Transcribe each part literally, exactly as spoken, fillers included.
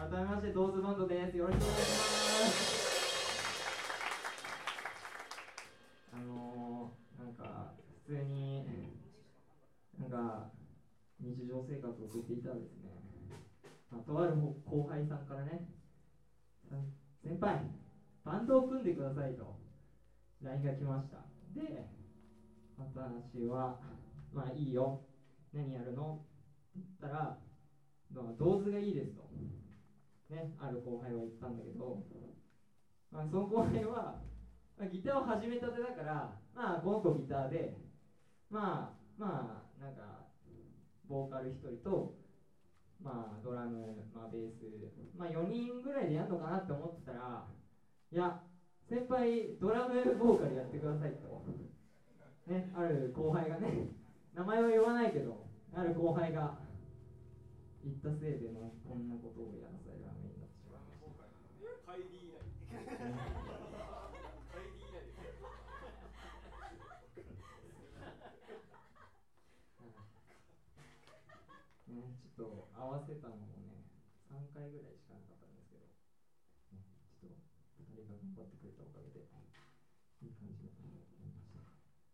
改めましてドーズバンドです。よろしくお願いします。あのー、なんか普通になんか日常生活を送っていたらですね、まあ、とある後輩さんからね、先輩バンドを組んでくださいと ライン が来ました。で、私はまあいいよ、何やるのって言ったら、銅図がいいですとね、ある後輩は言ったんだけど、まあ、その後輩は、まあ、ギターを始めたてだから、まあこの子ギターで、まあまあなんかボーカルひとりと、まあドラム、まあ、ベース、まあよにんぐらいでやるのかなって思ってたら、いや先輩ドラムボーカルやってくださいとね、ある後輩がね、名前は言わないけど、ある後輩が言ったせいでのこんなことをやらされる羽目になってしまいました。 カイリー以来。カイリー以来です。 ね、ちょっと合わせたのもね、さんかいぐらいしかなかったんですけど、ね、ちょっとふたりが頑張ってくれたおかげでいい感じになりました。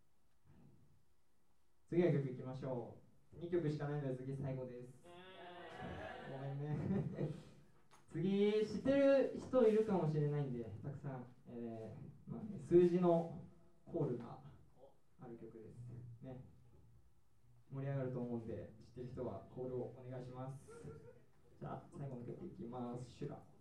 次の曲いきましょう。にきょくしかないので次最後です。ごめんね。次知ってる人いるかもしれないんで、たくさん、えーまあね、数字のコールがある曲ですね。盛り上がると思うんで、知ってる人はコールをお願いします。じゃあ最後の曲いきます。シュラ